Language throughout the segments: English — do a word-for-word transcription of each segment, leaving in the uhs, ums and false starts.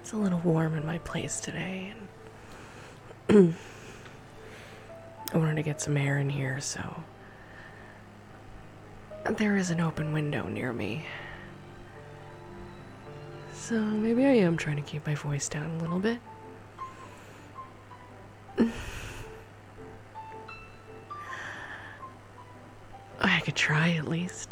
It's a little warm in my place today, and I wanted to get some air in here, so there is an open window near me. So maybe I am trying to keep my voice down a little bit. I could try at least.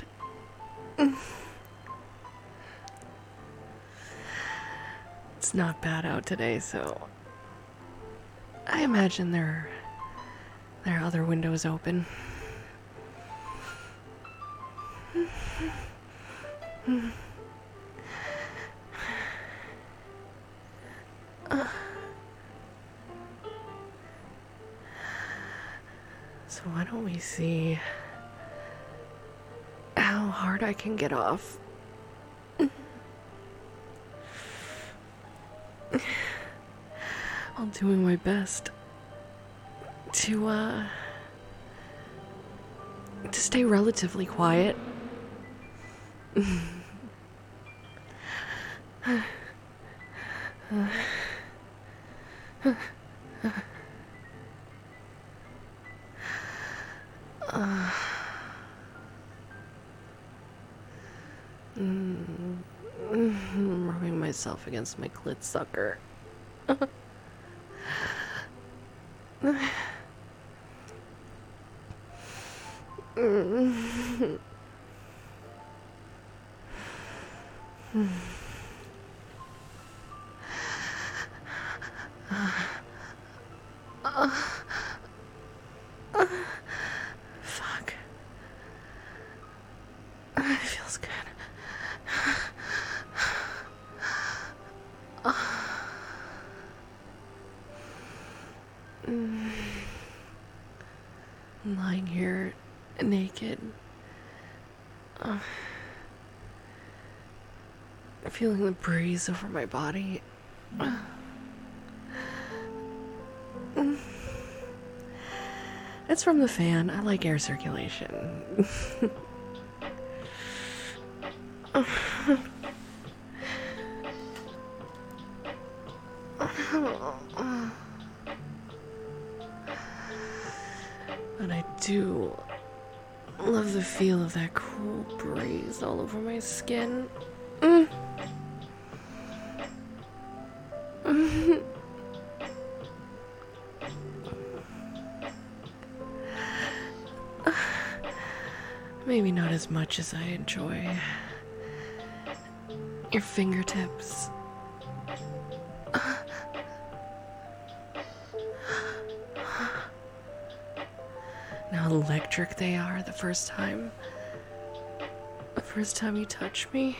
It's not bad out today, so I imagine there there are other windows open. So why don't we see how hard I can get off. I'm doing my best to, uh, to stay relatively quiet. uh, Mm, I'm rubbing myself against my clit sucker. Fuck. It feels good. I'm lying here naked, uh, feeling the breeze over my body. Uh, it's from the fan. I like air circulation. But I do love the feel of that cool breeze all over my skin. Mm. Maybe not as much as I enjoy your fingertips. How electric they are the first time. The first time you touch me.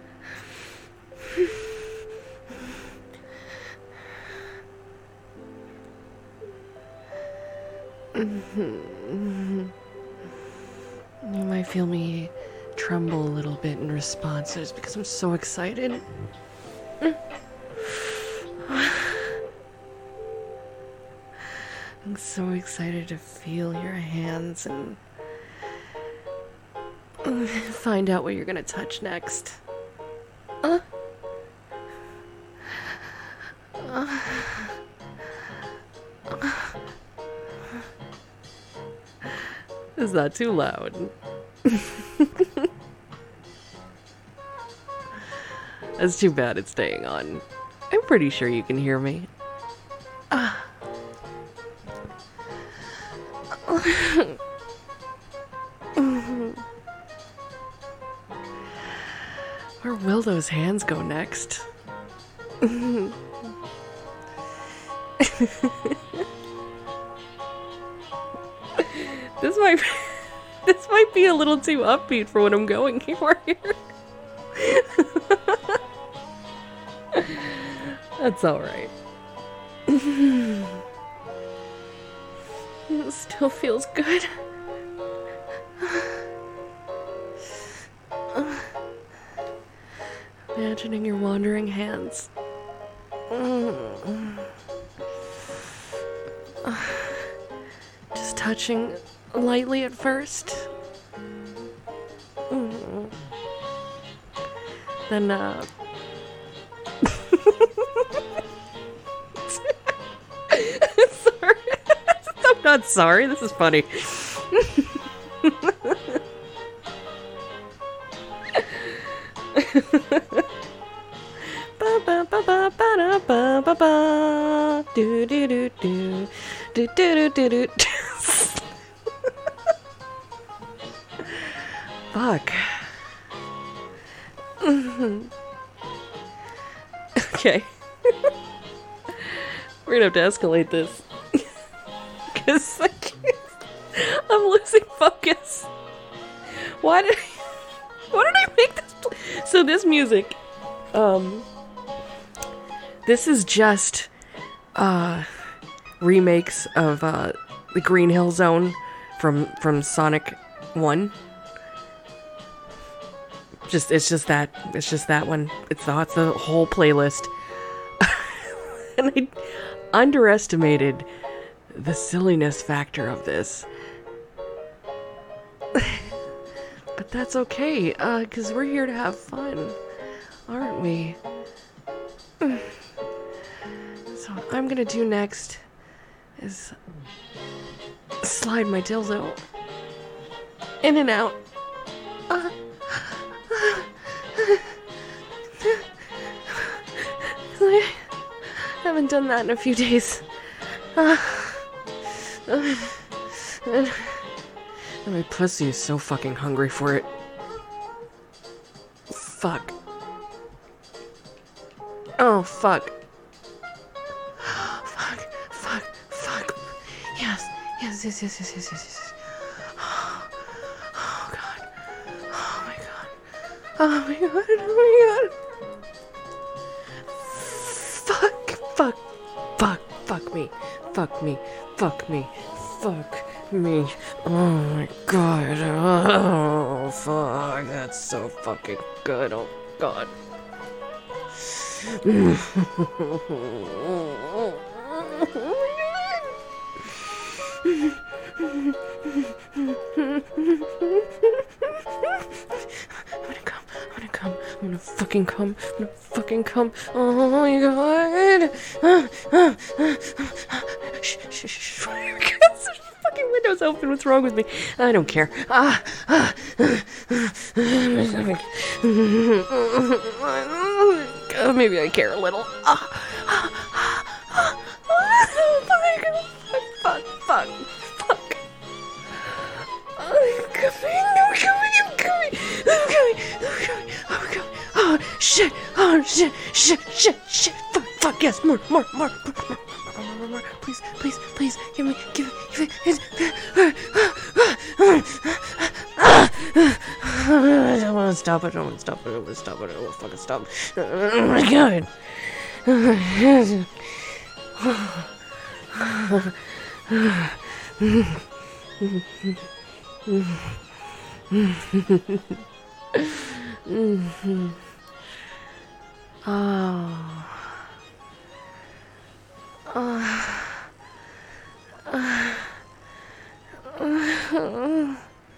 You might feel me tremble a little bit in response. It's because I'm so excited. I'm so excited to feel your hands and find out what you're gonna touch next. Uh. Uh. Is that too loud? That's too bad it's staying on. I'm pretty sure you can hear me. Ah. Where will those hands go next? This might this might be a little too upbeat for what I'm going for here. That's alright. It still feels good. Imagining your wandering hands. Just touching lightly at first. Then, uh... not sorry. This is funny. Ba ba ba ba ba ba ba ba. Do do do do do do do do. Fuck. Okay. We're gonna have to escalate this. Because I can't. I'm losing focus. Why did I... Why did I make this... Pl- so this music... Um... This is just... Uh... remakes of, uh... the Green Hill Zone from, from Sonic one. Just, it's just that, it's just that one. It's the, it's the whole playlist. And I underestimated the silliness factor of this. But that's okay, uh, because we're here to have fun, aren't we? So what I'm gonna do next is slide my dildo in and out. Uh, I haven't done that in a few days. Uh, uh, and, and my pussy is so fucking hungry for it. Fuck. Oh, fuck. Fuck, fuck, fuck. Yes, yes, yes, yes, yes, yes, yes, yes. Oh, oh god. Oh my god. Oh my god, oh my god. Fuck, fuck, fuck, fuck me. Fuck me, fuck me, fuck me. Oh my god. Oh, fuck. That's so fucking good. Oh god. I'm gonna come, I'm gonna come, I'm gonna fucking come, I'm gonna fucking come. Oh my god. Shh, shh, shh. Fucking window's open, what's wrong with me? I don't care. Ah, ah, my stomach. Uh, maybe I care a little. Ah, ah, ah, ah, oh my god. Fuck, fuck, fuck. I'm coming, I'm coming, I'm coming, I'm coming, I'm coming, I'm coming. Oh, shit, oh, shit, shit, shit, shit. Fuck, fuck, yes, more, more, more, more, more, more, more, more. Please, please, please, give me, give me, give me. I don't want to stop, I don't want to stop, I don't want to stop, I don't want to fucking stop. Oh my god. Oh. Uh. Uh. Uh.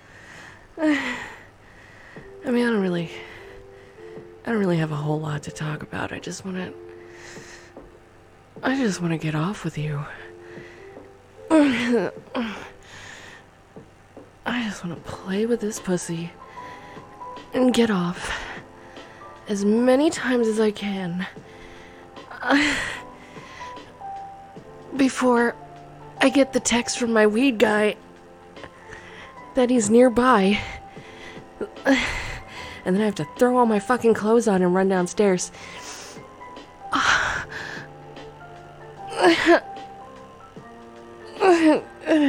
I mean, I don't really, I don't really have a whole lot to talk about. I just want to, I just want to get off with you. I just want to play with this pussy and get off as many times as I can uh, before I get the text from my weed guy that he's nearby. And then I have to throw all my fucking clothes on and run downstairs. Uh, uh, uh,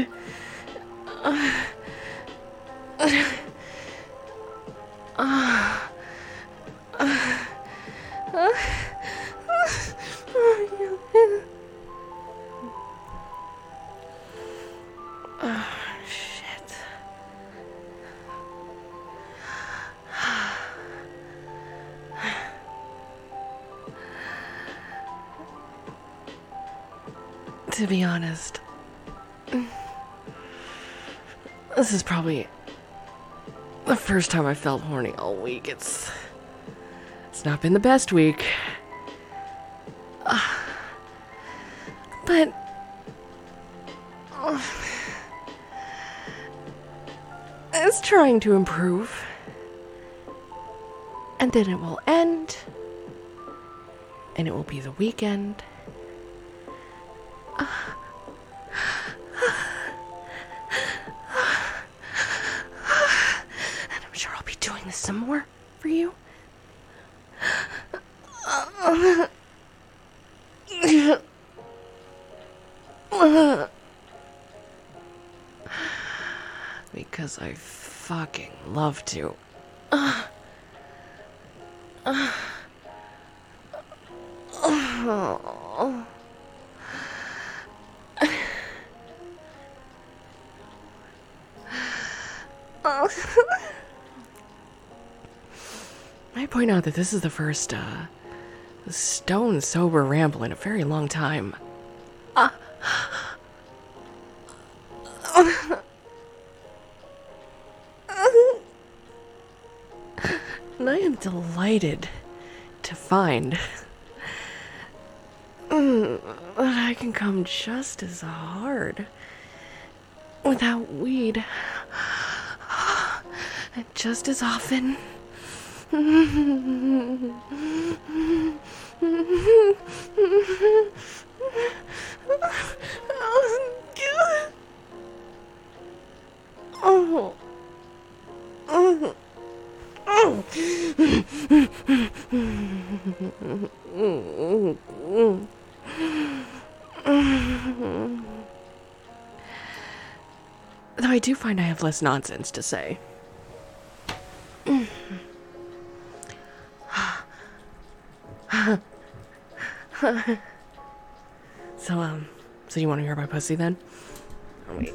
oh, shit. To be honest, this is probably the first time I felt horny all week. It's it's not been the best week. Uh, but uh, is trying to improve. And then it will end. And it will be the weekend. Uh, and I'm sure I'll be doing this some more for you. Because I fucking love to. Uh, uh, oh. I point out that this is the first uh, stone sober ramble in a very long time. Uh, and I am delighted to find that I can come just as hard without weed, and just as often. Oh. Oh. Oh. Though I do find I have less nonsense to say. So, um, so you want to hear my pussy then? Oh, wait.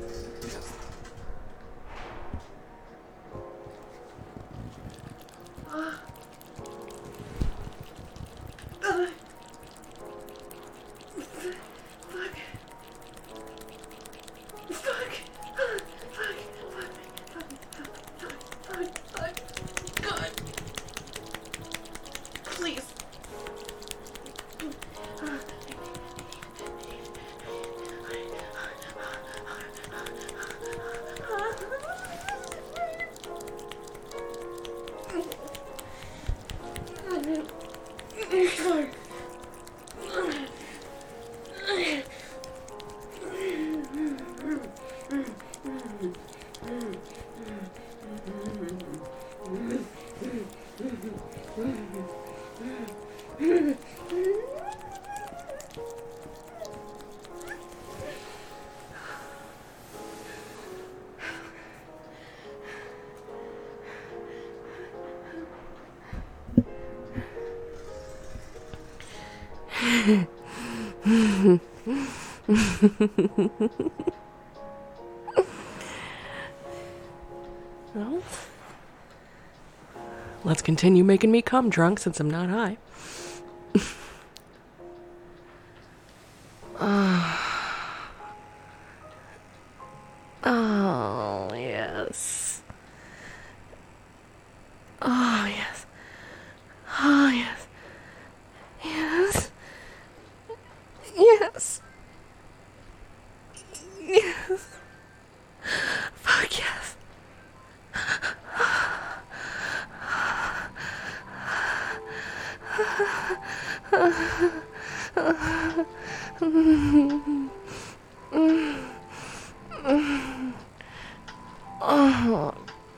Well, let's continue making me come drunk since I'm not high. uh, oh, yes. Oh, yes. Oh, yes. Yes. Yes. Yes. Fuck yes. Oh.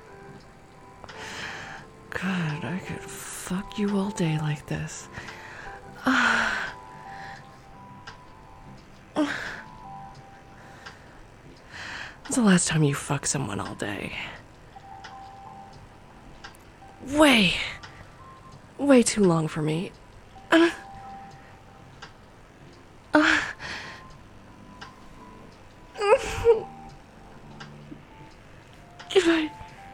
God, I could fuck you all day like this. When's the last time you fucked someone all day? Way, way too long for me. Uh, uh, if I...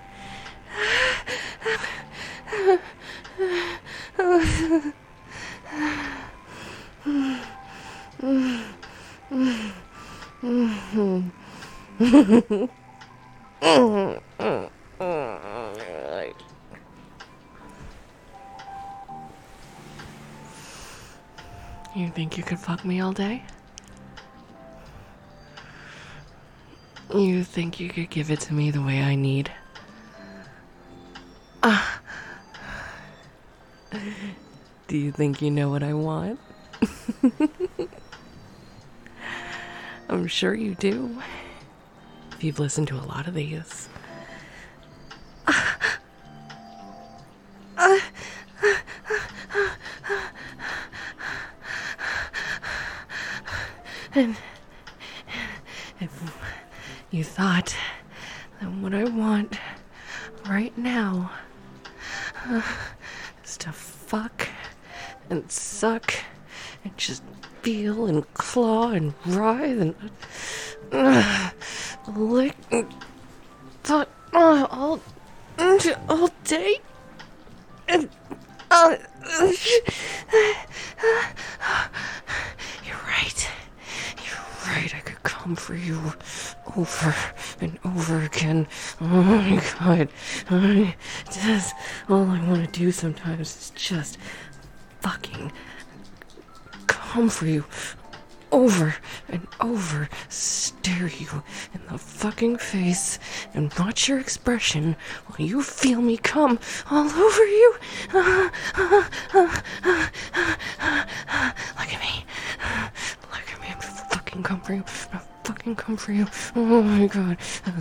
You think you could fuck me all day? You think you could give it to me the way I need? Do you think you know what I want? I'm sure you do. If you've listened to a lot of these. And if you thought that what I want right now uh, is to fuck and suck and just feel and claw and writhe and uh, lick and thought uh, all, all day and uh, you're right. You're right. I could come for you over and over again. Oh my god. I just, all I want to do sometimes is just fucking come for you over and over, stare you in the fucking face and watch your expression while you feel me come all over you. Uh, uh, uh, uh, uh, uh, look at me. Look at me. I'm gonna fucking come for you. I'm gonna fucking come for you. Oh my god.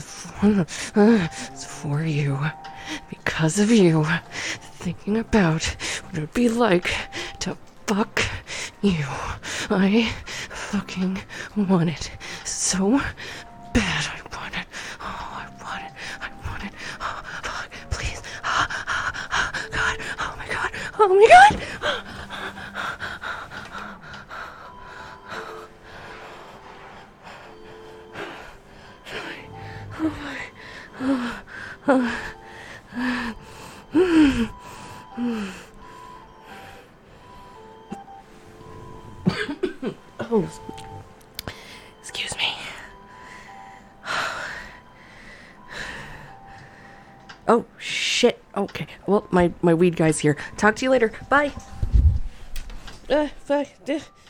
It's for you. Because of you. Thinking about what it would be like to fuck you. I fucking want it so bad. I want it. Oh, I want it. I want it. Oh, fuck, please. Oh, oh, oh, god. Oh my god. Oh my god. Oh my. Oh, oh. Oh, excuse me. Oh, shit. Okay. Well, my, my weed guy's here. Talk to you later. Bye. Uh, bye.